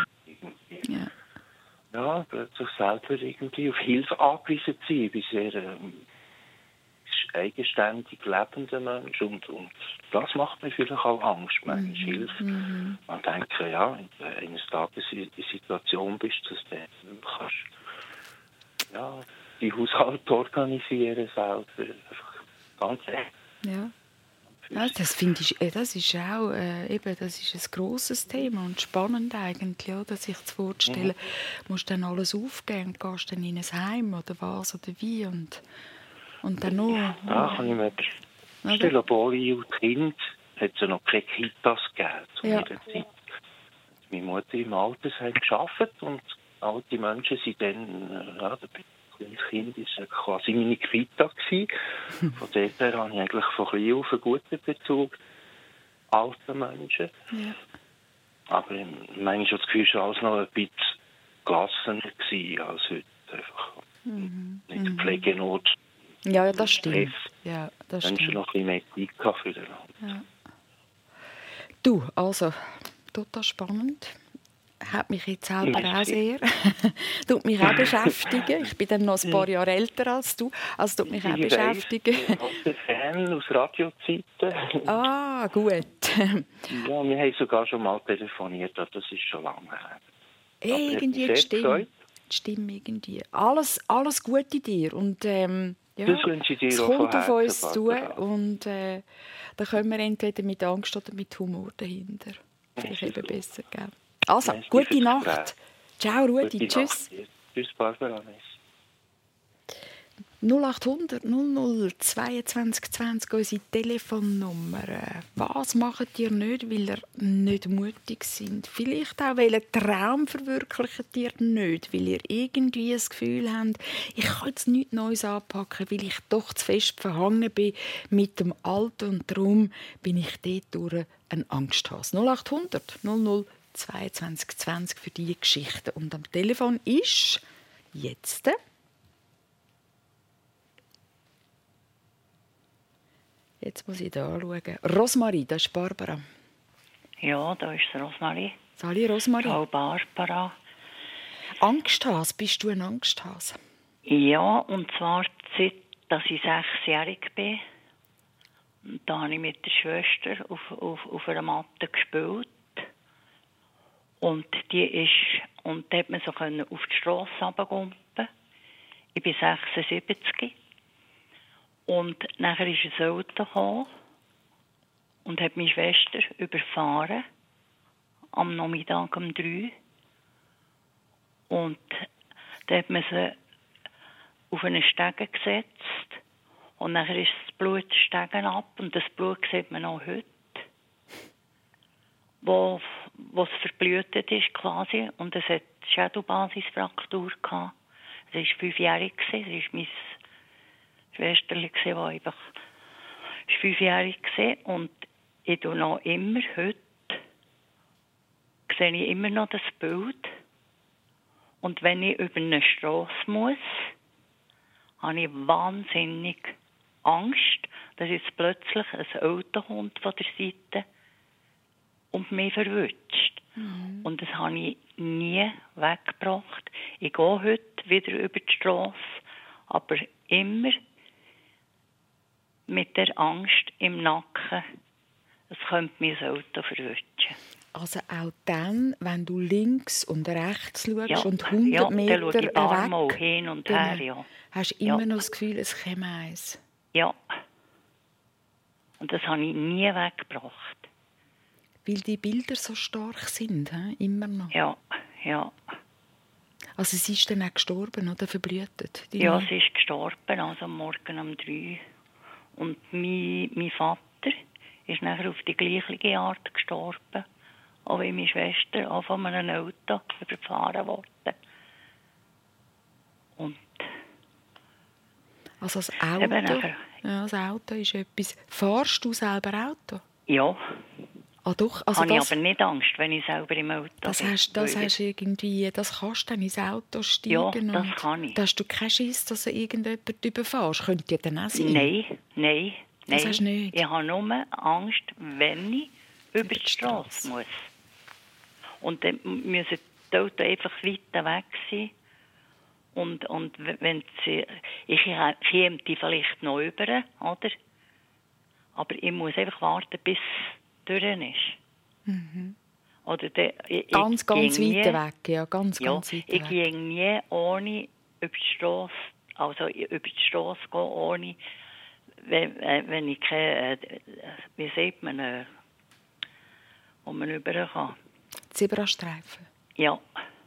Ja, plötzlich selber irgendwie auf Hilfe angewiesen zu sein. Ich bin sehr eigenständig lebender Mensch und das macht mir vielleicht auch Angst, manchmal Hilfe. Man denkt, ja, eines Tages in die Situation bist, dass du kannst, die Haushalt organisieren selber. Ganz echt. Ja. Ja, das finde ich, das ist auch das ist ein grosses Thema und spannend eigentlich, oder? Sich zu vorstellen, musst du dann alles aufgeben und gehst dann in ein Heim oder was oder wie und dann noch. Da kann ich mir vorstellen, obwohl ich als Kind hat es ja noch keine Kitas gegeben zu ihrer Zeit. Meine Mutter im Altersheim gearbeitet und alte Menschen sind dann, als Kind war quasi meine Kita. Von dort her habe ich eigentlich von klein auf einen guten Bezug alten Menschen. Ja. Aber manchmal schon das Gefühl, war alles noch ein bisschen gelassener als heute. Einfach nicht der Pflegenot. Ja, das stimmt. Ja, das stimmt. Menschen noch ein bisschen mehr Zeit für den Land. Ja. Du, also, total spannend. Hat mich jetzt selber auch sehr. Tut mich auch beschäftigen. Ich bin dann noch ein paar Jahre älter als du. Also tut mich auch beschäftigen. Ich bin Fan aus Radiozeiten. Ah, gut. Ja, wir haben sogar schon mal telefoniert, das ist schon lange her. Irgendwie die Stimme irgendwie. Alles Gute dir. Und, das wünsche ich dir es auch kommt auf uns zu. Barbara. Und da können wir entweder mit Angst oder mit Humor dahinter. Vielleicht eben besser, gell? Also, gute Nacht. Ciao, Rudi. Tschüss. Tschüss, Barbara. 0800 00 22 20 unsere Telefonnummer. Was macht ihr nicht, weil ihr nicht mutig seid? Vielleicht auch, welchen Traum verwirklicht ihr nicht, weil ihr irgendwie das Gefühl habt, ich kann jetzt nichts Neues anpacken, weil ich doch zu fest verhangen bin mit dem Alten und darum bin ich dort durch ein Angsthase. 0800 00 22 20 für diese Geschichten. Und am Telefon ist jetzt... Jetzt muss ich hier anschauen. Rosmarie, das ist Barbara. Ja, da ist Rosmarie. Sali, Rosmarie. Frau Barbara. Angsthase, bist du ein Angsthase? Ja, und zwar seit dass ich 6-jährig bin. Und da habe ich mit der Schwester auf einer Matte gespielt. Und da hat man so auf die Strasse runtergumpen. Ich bin 76. Und nachher ist ein Auto gekommen und hat meine Schwester überfahren. Am Nachmittag um 3. Und da hat man sie auf einen Stegen gesetzt. Und nachher ist das Blut Stegen ab. Und das Blut sieht man auch heute. Wo es verblühtet ist quasi. Und es hat Schädelbasisfraktur gehabt. Es war 5-jährig. Es war mein Schwesterchen, das einfach 5-jährig war. Und ich tue noch immer, heute, sehe ich immer noch das Bild. Und wenn ich über eine Strasse muss, habe ich wahnsinnig Angst, dass jetzt plötzlich ein Auto kommt von der Seite und mich verwünscht. Mhm. Und das habe ich nie weggebracht. Ich gehe heute wieder über die Strasse, aber immer mit der Angst im Nacken, es könnte mich ein Auto verwünschen. Also auch dann, wenn du links und rechts schaust ja, und 100 Meter dann schaue ich Arme weg, hin und her, ja. Hast du immer noch das Gefühl, es käme eins? Ja. Und das habe ich nie weggebracht. Weil die Bilder so stark sind, immer noch. Ja. Also sie ist dann auch gestorben oder verblühtet? Ja, sie ist gestorben, also am Morgen um 3. Und mein Vater ist nachher auf die gleiche Art gestorben. Auch wie meine Schwester, auch von einem Auto überfahren worden. Und also das Auto ist etwas. Fahrst du selber Auto? Ja. Ah, doch. Also habe ich aber nicht Angst, wenn ich selber im Auto bin. Das kannst du dann ins Auto steigen? Ja, das kann ich. Da hast du keinen Schiss, dass du irgendjemand überfährst? Könnte ja dann auch sein. Nein. Das hast du nicht? Ich habe nur Angst, wenn ich über die Strasse muss. Und dann müssen die Autos einfach weiter weg sein. Und wenn ich käme die vielleicht noch über, oder? Aber ich muss einfach warten, bis es durch ist. Mhm. Oder ganz weit weg, ja, ganz weit weg. Ich gehe nie ohne über die Strasse, also über die Strasse gehen, ohne, wenn ich keine, wie sagt man, wo man rüber kann. Zebrastreifen? Ja.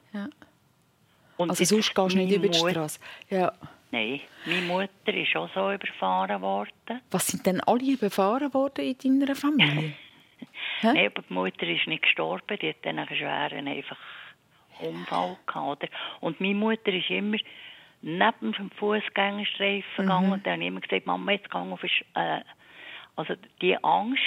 Und also sonst gehst du nicht über die Straße? Ja. Nein, meine Mutter ist auch so überfahren worden. Was sind denn alle überfahren worden in deiner Familie? Nein, aber die Mutter ist nicht gestorben, die hat dann einen schweren Unfall gehabt. Oder? Und meine Mutter ist immer neben dem Fußgängerstreifen gegangen und dann habe ich immer gesagt, Mama, jetzt geh auf also die Angst,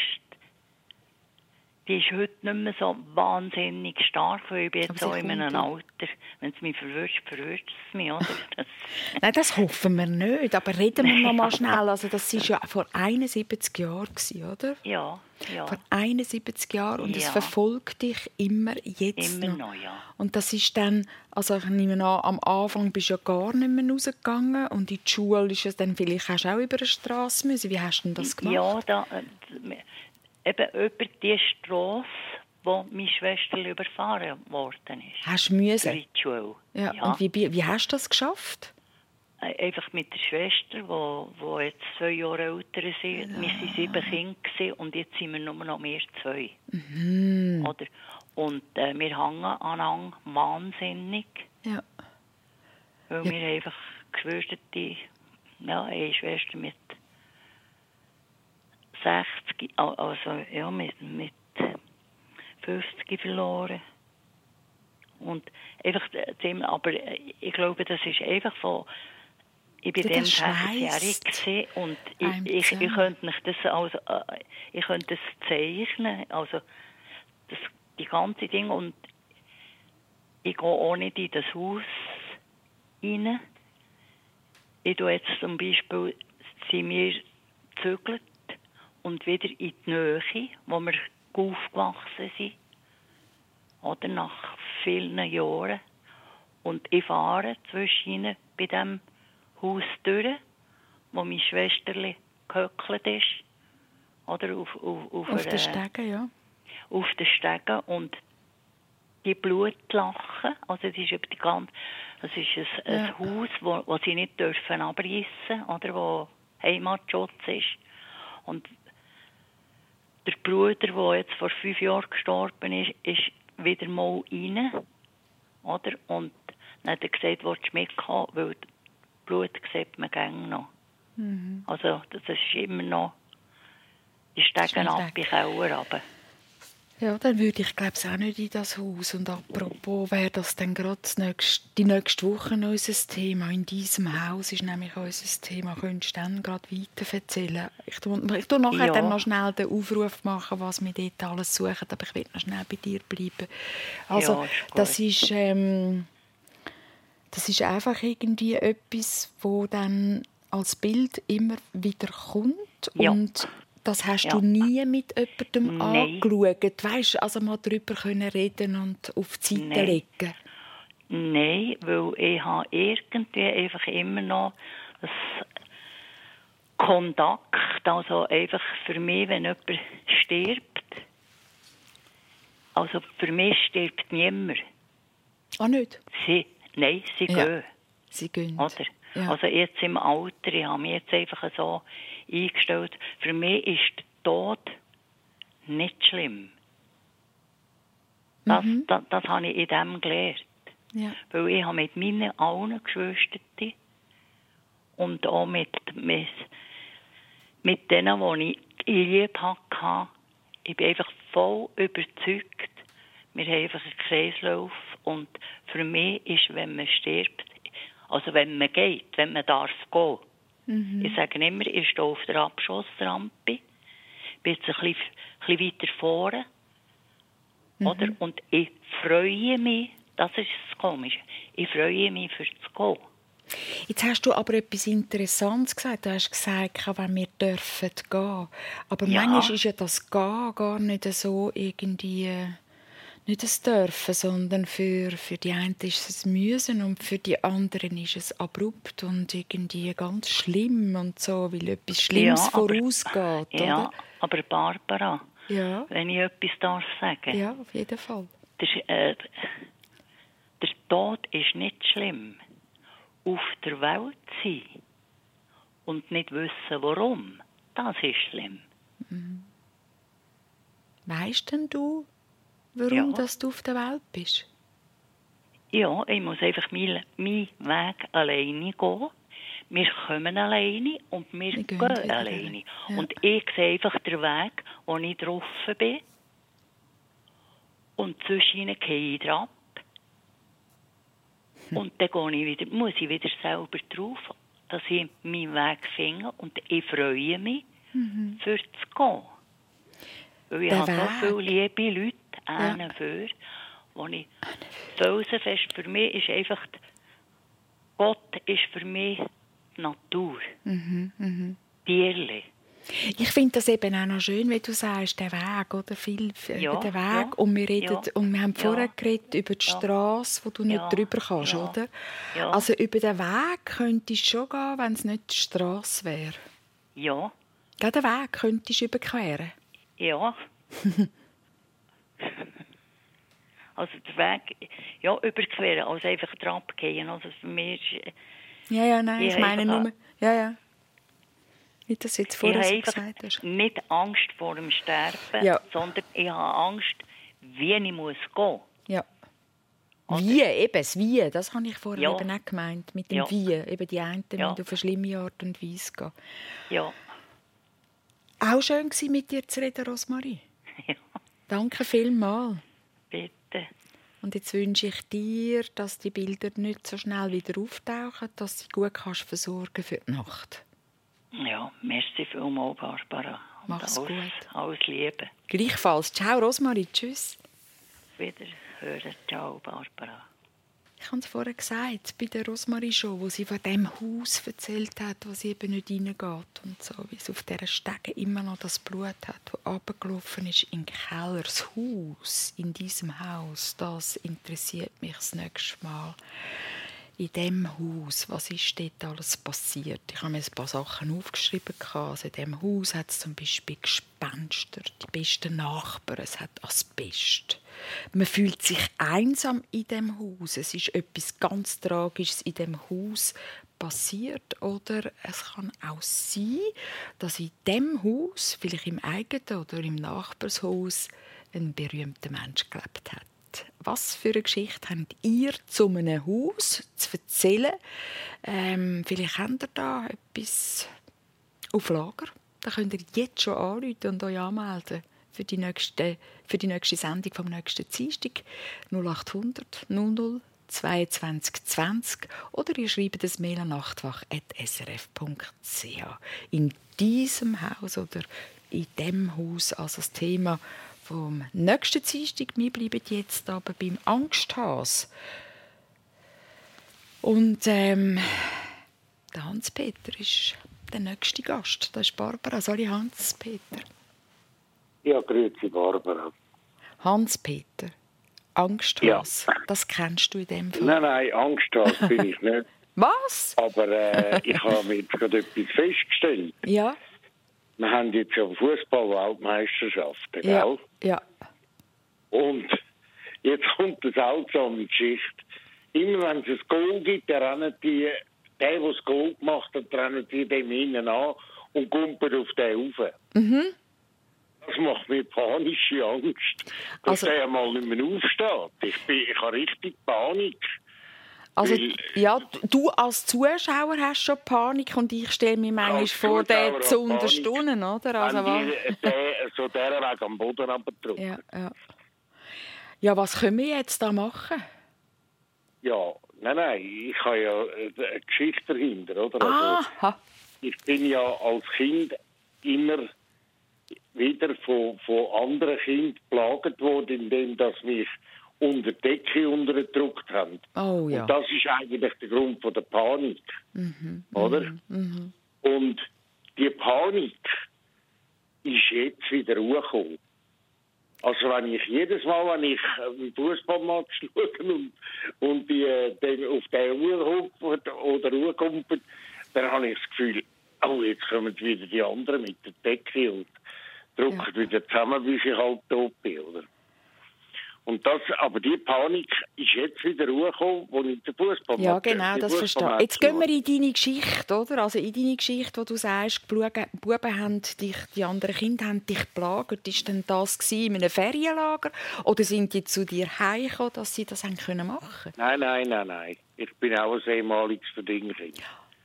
die ist heute nicht mehr so wahnsinnig stark, weil ich bin jetzt auch in einem Alter. Wenn es mich verwünscht es mich, oder? Nein, das hoffen wir nicht, aber reden wir noch mal schnell. Also das war ja vor 71 Jahren, oder? Ja. Vor 71 Jahren und es verfolgt dich immer jetzt immer noch. Ja. Und das ist dann, also ich nehme an, am Anfang bist du ja gar nicht mehr rausgegangen und in die Schule ist es dann vielleicht hast du auch über eine Strasse müssen. Wie hast du denn das gemacht? Ja, eben über die Strasse, wo meine Schwester überfahren worden ist. Hast du müssen? Die Schule. Ja. Und wie hast du das geschafft? Einfach mit der Schwester, die jetzt 2 Jahre älter ist. Wir waren 7 Kinder und jetzt sind wir nur noch mehr 2. Mhm. Oder? Und wir hängen aneinander wahnsinnig. Ja. Weil wir einfach Geschwister, eine Schwester mit 60, also ja, mit 50 verloren. Und einfach, aber ich glaube, das ist einfach so. Ich bin dann 60-jährig und ich könnte nicht das, also, ich könnte das zeichnen, also die ganze Ding, und ich gehe auch nicht in das Haus rein. Ich tue jetzt zum Beispiel, sind wir gezügelt und wieder in die Nähe, wo wir aufgewachsen sind, oder nach vielen Jahren. Und ich fahre zwischen bei dem Haus durch, wo meine Schwesterli gehöckelt ist. oder? Auf den Stegen, ja. Auf den Stegen und die Blutlachen, also das ist ein Haus, wo sie nicht dürfen abreißen, oder, wo Heimatschutz ist. Und der Bruder, der jetzt vor 5 Jahren gestorben ist wieder mal rein, oder? Und dann hat er gesagt, willst du mitkommen, weil das Blut sieht man gerne noch. Mhm. Also das ist immer noch die Stegen ab, die Keller runter. Ja, dann würde ich, glaube ich, auch nicht in das Haus. Und apropos, wäre das dann gerade die nächste Woche unser Thema. In diesem Haus ist nämlich unser Thema. Könntest du dann gerade weiter erzählen? Ich tue nachher dann noch schnell den Aufruf machen, was wir dort alles suchen. Aber ich will noch schnell bei dir bleiben. Also, das ist einfach irgendwie etwas, wo dann als Bild immer wieder kommt. Ja. Und das hast du nie mit jemandem angeschaut? Weißt, also mal darüber reden und auf die Seite legen? Nein, weil ich habe irgendwie einfach immer noch das Kontakt. Also einfach für mich, wenn jemand stirbt, also für mich stirbt niemand. Ah, nicht? Sie gehen. Sie gehen. Oder? Ja. Also jetzt im Alter, ich habe mich jetzt einfach so eingestellt. Für mich ist der Tod nicht schlimm. Das habe ich in dem gelernt. Ja. Weil ich habe mit meinen allen Geschwistern und auch mit denen, die ich lieb hatte, ich bin einfach voll überzeugt, wir haben einfach einen Kreislauf. Und für mich ist, wenn man stirbt, also wenn man geht, wenn man darf gehen. Mhm. Ich sage immer, ich stehe auf der Abschussrampe, bin jetzt ein bisschen weiter vorne, oder? Und ich freue mich, das ist das Komische, ich freue mich für das Gehen. Jetzt hast du aber etwas Interessantes gesagt. Du hast gesagt, wenn wir dürfen gehen. Aber manchmal ist ja das Gehen gar nicht so irgendwie... Nicht das Dürfen, sondern für die einen ist es Müssen und für die anderen ist es abrupt und irgendwie ganz schlimm und so, weil etwas Schlimmes vorausgeht. Ja, oder? Aber Barbara, wenn ich etwas darf sagen. Ja, auf jeden Fall. Der Tod ist nicht schlimm. Auf der Welt sein und nicht wissen, warum, das ist schlimm. Mhm. Weisst denn du, warum dass du auf der Welt bist? Ja, ich muss einfach meinen Weg alleine gehen. Wir kommen alleine und wir gehen alleine. Ja. Und ich sehe einfach den Weg, wo ich drauf bin. Und zwischen gehe ich drauf. Und dann muss ich wieder selber drauf, dass ich meinen Weg finde. Und ich freue mich, für zu gehen. Weil ich habe so viele liebe Leute für, wo ich felsenfest, für mich ist einfach, Gott ist für mich die Natur. Tierli. Ich finde das eben auch noch schön, wie du sagst, der Weg, oder? Viel über den Weg. Ja, und wir haben vorher geredet über die Strasse, wo du nicht drüber kannst, oder? Ja. Also über den Weg könntest du schon gehen, wenn es nicht die Strasse wäre. Ja. Den Weg könntest du überqueren. Ja. Also der Weg, überqueren, also einfach dran gehen. Also für mich ist... ich meine nur... Ja. Wie du das jetzt vorher so gesagt hast. Nicht Angst vor dem Sterben, sondern ich habe Angst, wie ich muss gehen. Ja. Wie, das habe ich vorher eben auch gemeint, mit dem Wie. Eben die einen müssen auf eine schlimme Art und Weise gehen. Ja. Auch schön war, mit dir zu reden, Rosmarie. Ja. Danke vielmals. Bitte. Und jetzt wünsche ich dir, dass die Bilder nicht so schnell wieder auftauchen, dass du sie gut versorgen für die Nacht. Ja, merci vielmals, Barbara. Mach's gut. Alles Liebe. Gleichfalls. Ciao, Rosmarie. Tschüss. Wiederhören. Ciao, Barbara. Ich habe es vorher gesagt, bei der Rosmarie schon, wo sie von dem Haus erzählt hat, wo sie eben nicht reingeht und so, wie es auf dieser Stege immer noch das Blut hat, das runtergelaufen ist in den Keller. Das Haus in diesem Haus, das interessiert mich das nächste Mal. in diesem Haus, was ist dort alles passiert? Ich habe mir ein paar Sachen aufgeschrieben. Also in diesem Haus hat es zum Beispiel Gespenster, die besten Nachbarn, es hat Asbest. Man fühlt sich einsam in diesem Haus. Es ist etwas ganz Tragisches in diesem Haus passiert. Oder es kann auch sein, dass in diesem Haus, vielleicht im eigenen oder im Nachbarshaus, ein berühmter Mensch gelebt hat. Was für eine Geschichte habt ihr zu einem Haus zu erzählen? Vielleicht habt ihr da etwas auf Lager. Da könnt ihr jetzt schon anrufen und euch anmelden für die nächste Sendung vom nächsten Dienstag 0800 00 22 20 oder ihr schreibt das Mail an nachtwach@srf.ch. In diesem Haus oder in dem Haus als das Thema vom nächsten Dienstag. Wir bleiben jetzt aber beim Angsthase. Und der Hans-Peter ist der nächste Gast. Das ist Barbara. Sorry, Hans-Peter. Ja, grüezi Barbara. Hans-Peter, Angsthase, ja. Das kennst du in dem Fall? Nein, Angsthase bin ich nicht. Was? Aber ich habe jetzt gerade etwas festgestellt. Ja. Wir haben jetzt ja Fußball-Weltmeisterschaften, gell? Ja. Und jetzt kommt eine seltsame Geschichte. Immer wenn es ein Goal gibt, der das Goal gemacht hat, rennen die dem hinten an und kumpeln auf den rauf. Mhm. Das macht mir panische Angst, dass der mal nicht mehr aufsteht. Ich habe richtig Panik. Also, ja, du als Zuschauer hast schon Panik und ich stelle mir manchmal vor, den zu unterstunden, oder? Also, so der Weg am Boden runtergedrückt. Ja. Ja, was können wir jetzt da machen? Ja, nein, ich habe ja eine Geschichte dahinter, oder? Also, ich bin ja als Kind immer wieder von anderen Kindern geplagt worden, indem das mich unter die Decke untergedrückt haben. Oh, ja. Und das ist eigentlich der Grund von der Panik. Oder? Und die Panik ist jetzt wieder hochgekommen. Also wenn ich jedes Mal, wenn ich einen Fußballmatch schaue und die auf den Uhr hupft oder hochkumpelt, dann habe ich das Gefühl, jetzt kommen wieder die anderen mit der Decke und drücken wieder zusammen, bis ich halt tot bin, oder? Und aber die Panik ist jetzt wieder hochgekommen, wo ich den Fußball mache. Ja, genau, das verstehe ich. Jetzt gehen wir in deine Geschichte, oder? Also in deine Geschichte, wo du sagst, die Buben haben dich, die anderen Kinder haben dich geplagt. Ist denn das in einem Ferienlager? Oder sind die zu dir heimgekommen, dass sie das machen können? Nein. Ich bin auch ein ehemaliges Verdingkind.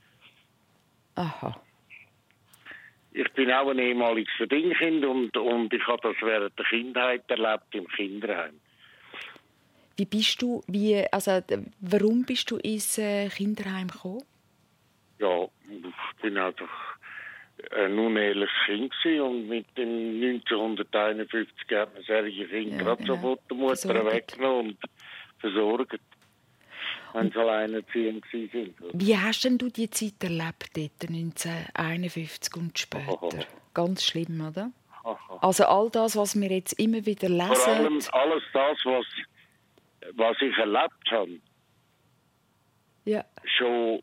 Aha. Ich bin auch ein ehemaliges Verdingkind und ich habe das während der Kindheit erlebt im Kinderheim. Warum bist du ins Kinderheim gekommen? Ja, ich bin einfach ein unehrliches Kind gewesen und mit dem 1951 hat man solche Kinder gerade sofort der Mutter weggenommen und versorgt, wenn sie alleinerziehend waren. Wie hast denn du die Zeit erlebt, dort 1951 und später? Ganz schlimm, oder? Also all das, was wir jetzt immer wieder lesen. Vor allem alles das, was ich erlebt habe. Ja. Schon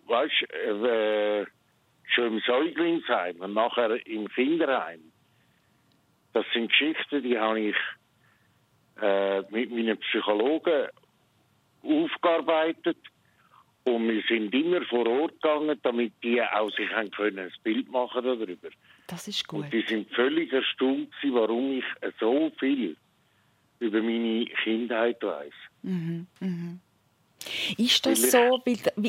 im Säuglingsheim und nachher im Kinderheim. Das sind Geschichten, die habe ich mit meinen Psychologen aufgearbeitet. Und wir sind immer vor Ort gegangen, damit die auch sich ein Bild machen darüber. Das ist gut. Und die sind völlig erstaunt gewesen, warum ich so viel über meine Kindheit weiss. Ist das so,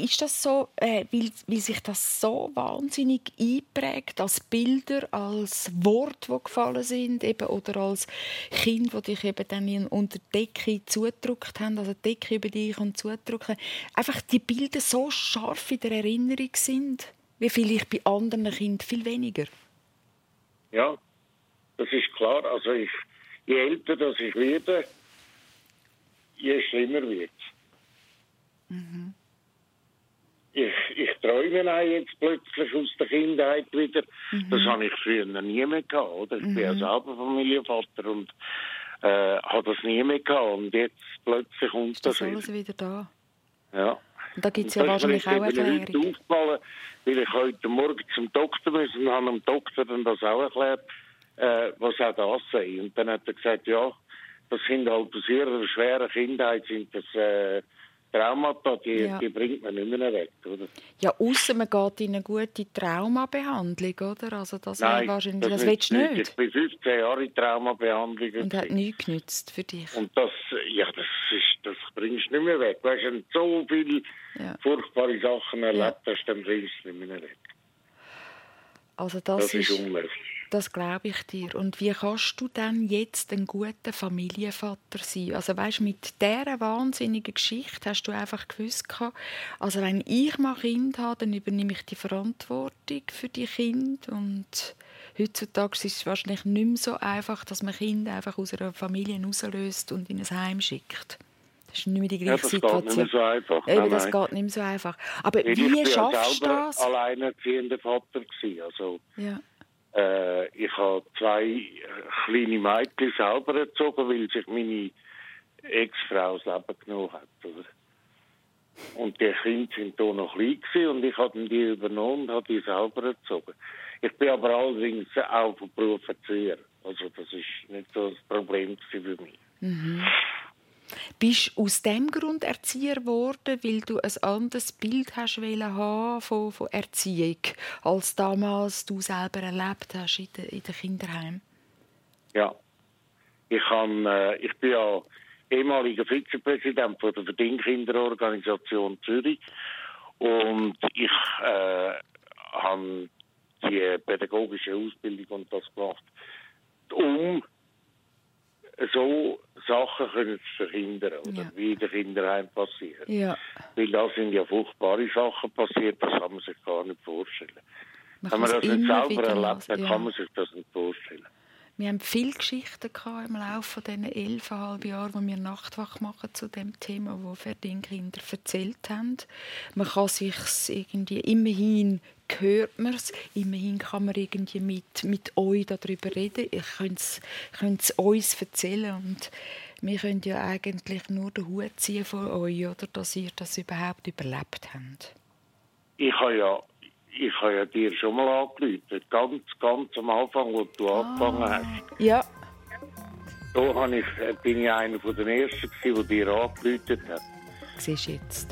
weil sich das so wahnsinnig einprägt als Bilder, als Worte, die gefallen sind, eben, oder als Kind, die dich eben dann unter die Decke zugedrückt haben, also die Decke über dich und zugedrückt haben, einfach die Bilder so scharf in der Erinnerung sind, wie vielleicht bei anderen Kindern viel weniger? Ja, das ist klar. Also je älter das ich werde, je schlimmer wird es. Ich träume auch jetzt plötzlich aus der Kindheit wieder. Das habe ich früher noch nie mehr gehabt. Oder? Ich bin ja selber Familienvater und habe das nie mehr gehabt. Und jetzt plötzlich kommt das alles wieder da. Ja. Und da gibt es ja wahrscheinlich auch Erklärungen. Aufgefallen, weil ich heute Morgen zum Doktor musste und habe dem Doktor dann das auch erklärt, was auch das sei. Und dann hat er gesagt, ja, das sind halt aus ihrer schweren Kindheit sind das Traumata, die bringt man nicht mehr weg, oder? Ja, ausser man geht in eine gute Traumabehandlung, oder? Also das Nein, wahrscheinlich, das willst du nicht. Ich bin 15 Jahre in Traumabehandlung. Und hat nichts genützt für dich. Und das bringst du nicht mehr weg. Weißt, wenn du so viele furchtbare Sachen erlebt hast, dann bringst du es nicht mehr weg. Also das ist unmöglich. Das glaube ich dir. Und wie kannst du denn jetzt ein guter Familienvater sein? Also weißt, mit dieser wahnsinnigen Geschichte hast du einfach gewusst, also wenn ich mal Kind habe, dann übernehme ich die Verantwortung für die Kinder. Und heutzutage ist es wahrscheinlich nicht mehr so einfach, dass man Kinder einfach aus einer Familie rauslöst und in ein Heim schickt. Das ist nicht mehr die gleiche Situation. Das geht nicht mehr so einfach. Eben, das geht nicht mehr so einfach. Aber wie schaffst du das? Ich war alleinerziehender Vater. Also, ja. Ich habe 2 kleine Mädchen selber erzogen, weil sich meine Ex-Frau das Leben genommen hat. Oder? Und die Kinder waren hier noch klein und ich habe die übernommen und habe die selber erzogen. Ich bin aber allerdings auch von Beruf Erzieher. Also das ist nicht so das Problem für mich. Mhm. Bist du aus dem Grund Erzieher geworden, weil du ein anderes Bild hast haben von Erziehung, als damals du selber erlebt hast in den Kinderheimen? Ja. Ich bin ja ehemaliger Vizepräsident von der Verdingkinderorganisation Zürich und ich habe die pädagogische Ausbildung und das gemacht, um so Sachen können zu verhindern, oder? Wie in den Kinderheimen passiert. Ja. Weil da sind ja furchtbare Sachen passiert, das kann man sich gar nicht vorstellen. Wenn man das nicht selber erlebt, dann kann man sich das nicht vorstellen. Wir haben viele Geschichten im Laufe dieser 11,5 Jahre, wo wir Nachtwache machen zu dem Thema, wo Verdingkinder erzählt haben. Man kann sich irgendwie, immerhin hört man es, immerhin kann man irgendwie mit euch darüber reden. Ich könnte es uns erzählen und wir können ja eigentlich nur den Hut ziehen von euch, oder, dass ihr das überhaupt überlebt habt. Ich habe ja dir schon mal angerufen, ganz am Anfang, wo du angefangen hast. Ja. Da bin ich einer von den Ersten, der dir angerufen hat. Siehst du jetzt?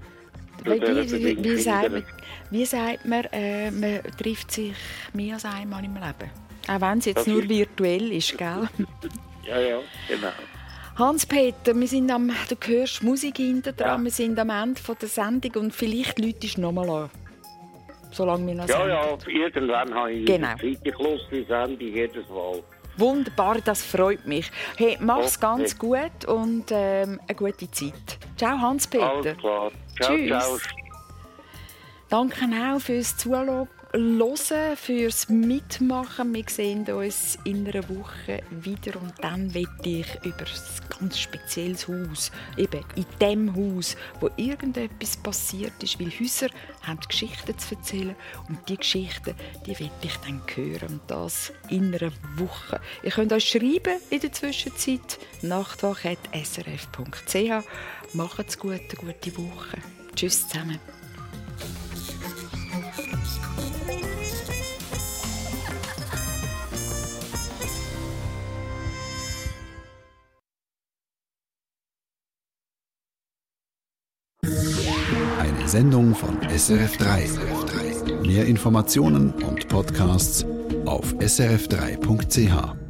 Wie sagt man, man trifft sich mehr als einmal im Leben? Auch wenn es jetzt nur virtuell ist, gell? Ja, genau. Hans-Peter, du hörst Musik hinter dran, wir sind am Ende der Sendung und vielleicht läutest du noch mal an. Solange wir noch senden. Ja, irgendwann habe ich Zeit. Ich höre die Sendung jedes Mal. Wunderbar, das freut mich. Hey, mach's ganz gut und eine gute Zeit. Ciao, Hans-Peter. Alles klar. Ciao, tschüss. Ciao. Danke auch fürs Zuhören, fürs Mitmachen. Wir sehen uns in einer Woche wieder und dann möchte ich über ein ganz spezielles Haus, eben in dem Haus, wo irgendetwas passiert ist, weil Häuser haben Geschichten zu erzählen und die Geschichten, die möchte ich dann hören und das in einer Woche. Ihr könnt euch schreiben in der Zwischenzeit nachtwache@srf.ch. Macht's gut, eine gute Woche. Tschüss zusammen. Eine Sendung von SRF3. Mehr Informationen und Podcasts auf srf3.ch.